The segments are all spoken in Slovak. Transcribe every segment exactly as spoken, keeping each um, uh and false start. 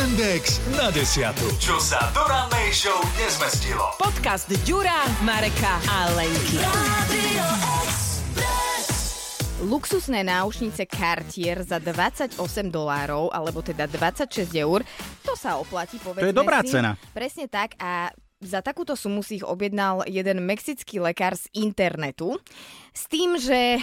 Index na desiatu. Čo sa do rannej show nezmestilo. Podcast Ďura, Mareka a Lenky. Luxusné náušnice Cartier za dvadsaťosem dolárov, alebo teda dvadsaťšesť eur. To sa oplatí, povedzme si. To je dobrá cena. Presne tak a za takúto sumu si ich objednal jeden mexický lekár z internetu. S tým, že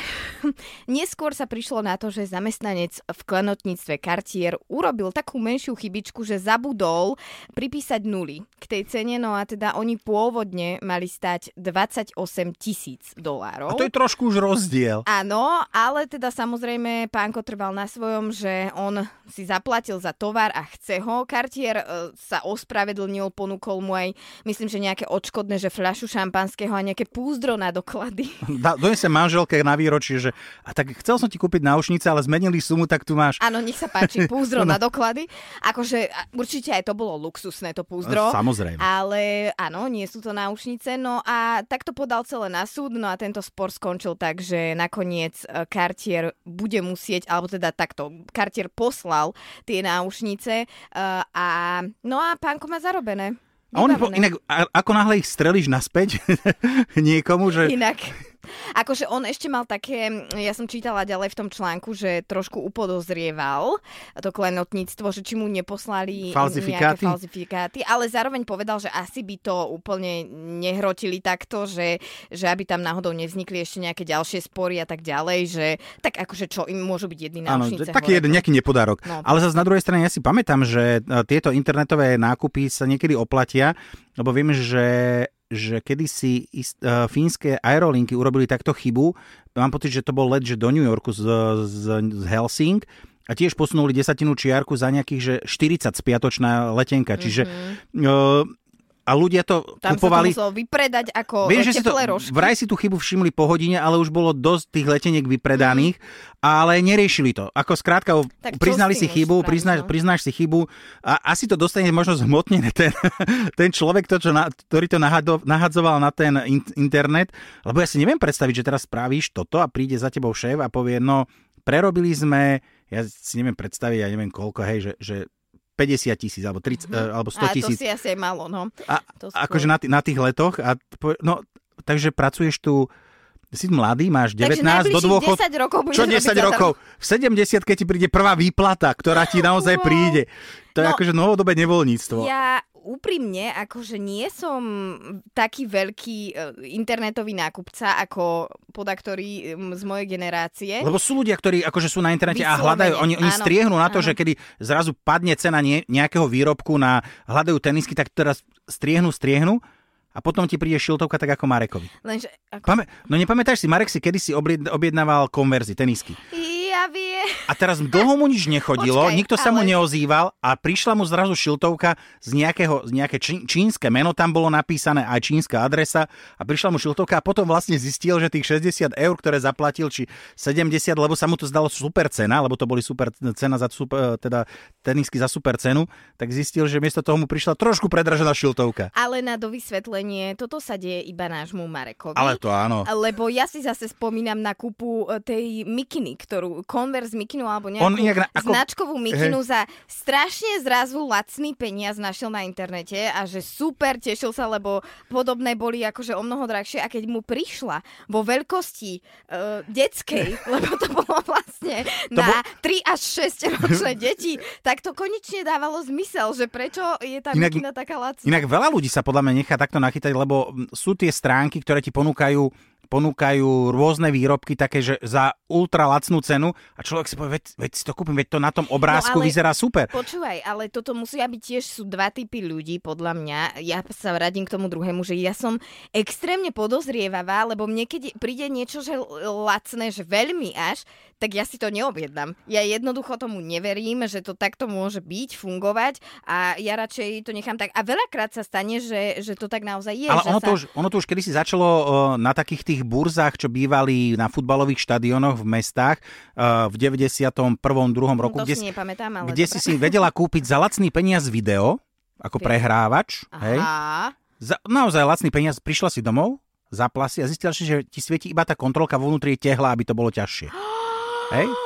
neskôr sa prišlo na to, že zamestnanec v klenotníctve Cartier urobil takú menšiu chybičku, že zabudol pripísať nuly k tej cene, no a teda oni pôvodne mali stať dvadsaťosem tisíc dolárov. A to je trošku už rozdiel. Áno, ale teda samozrejme pánko trval na svojom, že on si zaplatil za tovar a chce ho. Cartier e, sa ospravedlnil, ponúkol mu aj, myslím, že nejaké odškodné, že fľašu šampanského a nejaké púzdro na doklady. Da, donesem manželke na výročie, že a tak chcel som ti kúpiť náušnice, ale zmenili sumu, tak tu máš. Áno, nech sa páči, púzdro na doklady. Akože určite aj to bolo luxusné, to púzdro. Samozrejme. Ale áno, nie sú to náušnice. No a tak to podal celé na súd, no a tento spor skončil tak, že nakoniec Cartier bude musieť, alebo teda takto, Cartier poslal tie náušnice a no a pánko má zarobené. A on, inak, ako náhle ich strelíš naspäť niekomu, že... Inak. Akože on ešte mal také, ja som čítala ďalej v tom článku, že trošku upodozrieval to klenotníctvo, že či mu neposlali falzifikáty? nejaké falzifikáty, ale zároveň povedal, že asi by to úplne nehrotili takto, že, že aby tam náhodou nevznikli ešte nejaké ďalšie spory a tak ďalej, že tak akože čo im môžu byť jedny náušnice. Áno, taký jeden nejaký nepodárok. No. Ale zase na druhej strane ja si pamätám, že tieto internetové nákupy sa niekedy oplatia, lebo viem, že že kedysi ist, uh, fínske aerolinky urobili takto chybu. Mám pocit, že to bol let, že do New Yorku z, z, z Helsing a tiež posunuli desatinu čiarku za nejakých, že štyridsať spiatočná letenka. Mm-hmm. Čiže uh, a ľudia to tam kupovali... Tam sa to muselo vypredať ako Vieš, teplé rožky. Vraj si tú chybu všimli po hodine, ale už bolo dosť tých leteniek vypredaných, mm. ale neriešili to. Ako skrátka, tak priznali si chybu, priznáš, no? priznáš si chybu a asi to dostane možno zhmotnené ten, ten človek, to, čo na, ktorý to nahado, nahadzoval na ten in, internet. Lebo ja si neviem predstaviť, že teraz spravíš toto a príde za tebou šéf a povie, no prerobili sme, ja si neviem predstaviť, ja neviem koľko, hej, že, že päťdesiat tisíc alebo, tridsať, mm-hmm. alebo sto tisíc. A to si asi aj malo, no. A, akože na, t- na tých letoch. A, no, takže pracuješ tu, si mladý, máš devätnásť do dôchod. desať rokov Čo desať rokov? V sedemdesiatke ti príde prvá výplata, ktorá ti naozaj wow. príde. To je no, akože novodobé nevoľníctvo. Ja úprimne, akože nie som taký veľký internetový nákupca ako podaktori z mojej generácie. Lebo sú ľudia, ktorí akože sú na internete Vyslovene. a hľadajú, oni, oni striehnú na to, áno. že kedy zrazu padne cena nie, nejakého výrobku na hľadajú tenisky, tak teraz striehnú, striehnú a potom ti príde šiltovka tak ako Marekovi. Lenže, ako... Pamä... No nepamätáš si, Marek si kedysi objednával konverzy, tenisky. Ja viem. A teraz dlho mu nič nechodilo, Počkaj, nikto sa ale... mu neozýval a prišla mu zrazu šiltovka z nejakého, z nejaké čí, čínske meno, tam bolo napísané aj čínska adresa a prišla mu šiltovka a potom vlastne zistil, že tých šesťdesiat eur, ktoré zaplatil, či sedemdesiat, lebo sa mu to zdalo super cena, lebo to boli super cena za super, teda tenisky za super cenu, tak zistil, že miesto toho mu prišla trošku predražená šiltovka. Ale na dovysvetlenie, toto sa deje iba nášmu Marekovi. Ale to áno. Lebo ja si zase spomínam na kúpu tej mikiny, ktorú Converse mikinu alebo nejakú nejak, ako... značkovú mikinu hey. za strašne zrazu lacný peniaz našiel na internete a že super, tešil sa, lebo podobné boli akože o mnoho drahšie a keď mu prišla vo veľkosti uh, detskej, lebo to bolo vlastne to na bol... tri až šesť ročné deti, tak to konečne dávalo zmysel, že prečo je tá inak, mikina taká lacná. Inak veľa ľudí sa podľa mňa nechá takto nachytať, lebo sú tie stránky, ktoré ti ponúkajú ponúkajú rôzne výrobky také, že za ultra lacnú cenu a človek si povie, veď, veď si to kúpim, veď to na tom obrázku no, vyzerá super. Počúvaj, ale toto musia byť tiež, sú dva typy ľudí, podľa mňa. Ja sa radím k tomu druhému, že ja som extrémne podozrievavá, lebo mne keď príde niečo, že lacné, že veľmi až, tak ja si to neobjednám. Ja jednoducho tomu neverím, že to takto môže byť, fungovať a ja radšej to nechám tak. A veľakrát sa stane, že, že to tak naozaj je. Ale že ono, sa... to už, ono to už kedysi začalo uh, na takých tých burzách, čo bývali na futbalových štadiónoch v mestách uh, v deväťdesiatom prvom druhom roku, to kde, si, nepamätám, ale kde si si vedela kúpiť za lacný peniaz video, ako prehrávač. Hej? Za, naozaj lacný peniaz, prišla si domov, zapla si a zistila si, že ti svieti iba tá kontrolka, vo vnútri je tehla, aby to bolo ťažšie. Hej?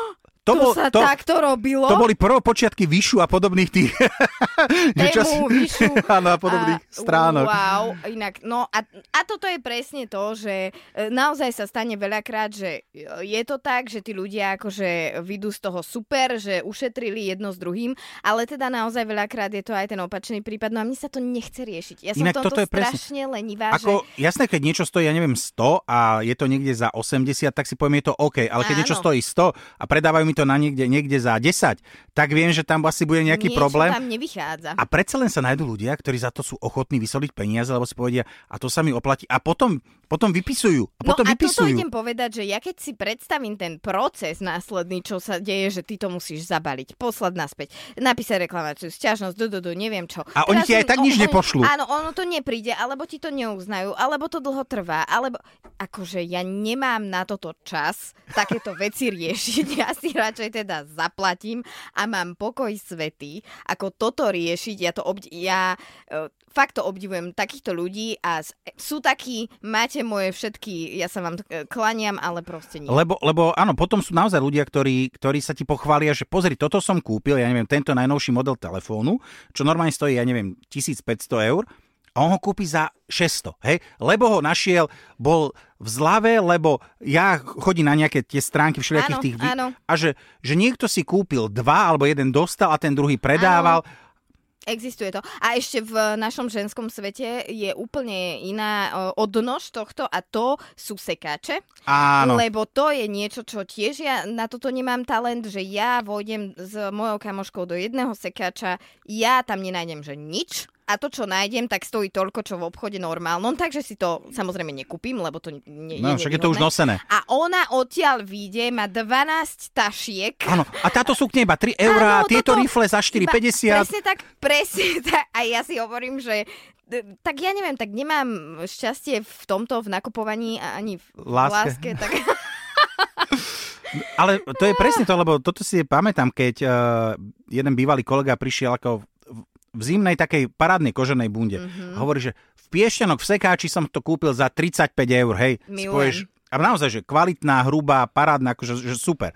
To, bol, to sa to, takto robilo? To boli prvopočiatky Vyšu a podobných tých... Tému, Vyšu. Áno, a podobných a, stránok. Wow, inak, no a, a toto je presne to, že naozaj sa stane veľakrát, že je to tak, že tí ľudia akože vidú z toho super, že ušetrili jedno s druhým, ale teda naozaj veľakrát je to aj ten opačný prípad, no a mne sa to nechce riešiť. Ja som inak v tomto toto je strašne presne... lenivá, Ako, že... jasné, keď niečo stojí, ja neviem, sto a je to niekde za osemdesiat, tak si poviem, je to OK, ale keď Áno. niečo stojí sto a predávajú mi to na niekde, niekde za desať, tak viem, že tam asi bude nejaký niečo problém. Tam nevychádza. A predsa len sa nájdú ľudia, ktorí za to sú ochotní vysoliť peniaze, lebo si povedia, a to sa mi oplatí. A potom, potom vypisujú. A potom no a vypisujú. toto idem povedať, že ja keď si predstavím ten proces následný, čo sa deje, že ty to musíš zabaliť, poslať naspäť, napísať reklamáciu, sťažnosť, do, do, do, neviem čo. A oni ti aj tak nič nepošlú. Áno, ono to nepríde, alebo ti to neuznajú, alebo to dlho trvá, alebo... Akože ja nemám na toto čas takéto veci riešiť. Ja si radšej teda zaplatím a mám pokoj svätý, ako toto riešiť. Ja to obdi- ja uh, fakt to obdivujem takýchto ľudí a sú takí, máte moje všetky, ja sa vám klaniam, ale proste nie. Lebo, lebo áno, potom sú naozaj ľudia, ktorí, ktorí sa ti pochvália, že pozri, toto som kúpil, ja neviem, tento najnovší model telefónu, čo normálne stojí, ja neviem, tisícpäťsto eur, a on ho kúpi za šesťsto, hej? Lebo ho našiel, bol v zlave, lebo ja chodím na nejaké tie stránky všelijakých áno, tých... Vy... Áno. A že, že niekto si kúpil dva, alebo jeden dostal a ten druhý predával. Áno. Existuje to. A ešte v našom ženskom svete je úplne iná odnož tohto a to sú sekáče. Áno. Lebo to je niečo, čo tiež ja na toto nemám talent, že ja vojdem s mojou kamoškou do jedného sekáča, ja tam nenájdem, že nič. A to, čo nájdem, tak stojí toľko, čo v obchode normálnom, takže si to samozrejme nekúpim, lebo to nie je no, však je to už nosené. A ona odtiaľ vyjde, má dvanásť tašiek. Áno, a táto sukňa iba tri eurá, tieto rifle za štyri päťdesiat. Presne tak, presne tak. A ja si hovorím, že tak ja neviem, tak nemám šťastie v tomto, v nakupovaní a ani v láske. láske tak... Ale to je presne to, lebo toto si pamätám, keď uh, jeden bývalý kolega prišiel ako v zimnej takej parádnej koženej bunde. Mm-hmm. Hovorí, že v Piešťanoch v sekáči som to kúpil za tridsaťpäť eur, hej. Spoješ, a naozaj, že kvalitná, hrubá, parádna, akože že super.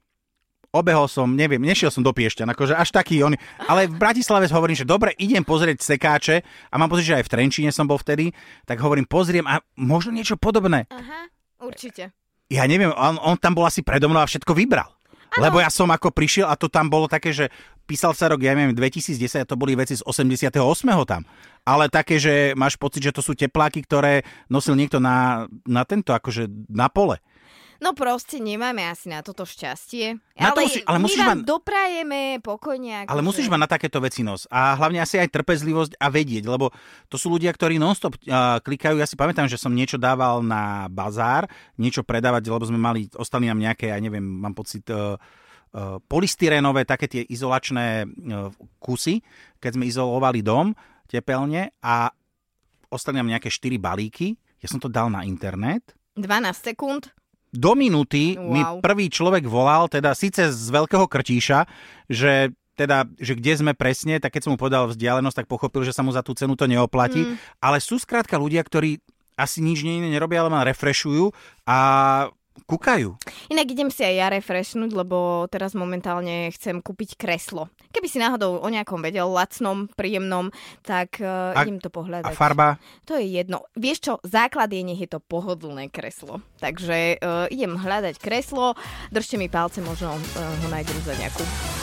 Obehol som, neviem, nešiel som do Piešťan, akože až taký on. Ale v Bratislave hovorím, že dobre, idem pozrieť sekáče a mám pocit, že aj v Trenčíne som bol vtedy, tak hovorím, pozriem a možno niečo podobné. Aha, určite. Ja neviem, on, on tam bol asi predo mnou a všetko vybral. Ano. Lebo ja som ako prišiel a to tam bolo také, že písal sa rok, ja neviem, dvetisícdesať, to boli veci z osemdesiateho ôsmeho tam. Ale také, že máš pocit, že to sú tepláky, ktoré nosil niekto na, na tento, akože na pole. No proste nemáme asi na toto šťastie. Na ale to musí, ale my musíš vám mať, doprajeme pokojne. Ako ale musíš že... mať na takéto veci nos. A hlavne asi aj trpezlivosť a vedieť, lebo to sú ľudia, ktorí non-stop uh, klikajú. Ja si pamätám, že som niečo dával na bazár, niečo predávať, lebo sme mali, ostali nám nejaké, ja neviem, mám pocit... Uh, Uh, polystyrénové, také tie izolačné uh, kusy, keď sme izolovali dom tepelne a ostali nám nejaké štyri balíky. Ja som to dal na internet. dvanásť sekúnd. Do minúty wow. mi prvý človek volal, teda síce z Veľkého Krtíša, že teda, že kde sme presne, tak keď som mu povedal vzdialenosť, tak pochopil, že sa mu za tú cenu to neoplatí. Mm. Ale sú skrátka ľudia, ktorí asi nič iné nerobia, ale ma refreshujú a kúkajú. Inak idem si aj ja refreshnúť, lebo teraz momentálne chcem kúpiť kreslo. Keby si náhodou o nejakom vedel, lacnom, príjemnom, tak uh, a, idem to pohľadať. A farba? To je jedno. Vieš čo, základ je, nech je to pohodlné kreslo. Takže uh, idem hľadať kreslo, držte mi palce, možno uh, ho nájdem za nejakú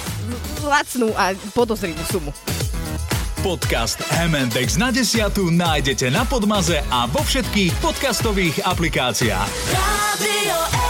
lacnú a podozrivú sumu. Podcast em end exs na desiatu nájdete na Podmaze a vo všetkých podcastových aplikáciách. Radio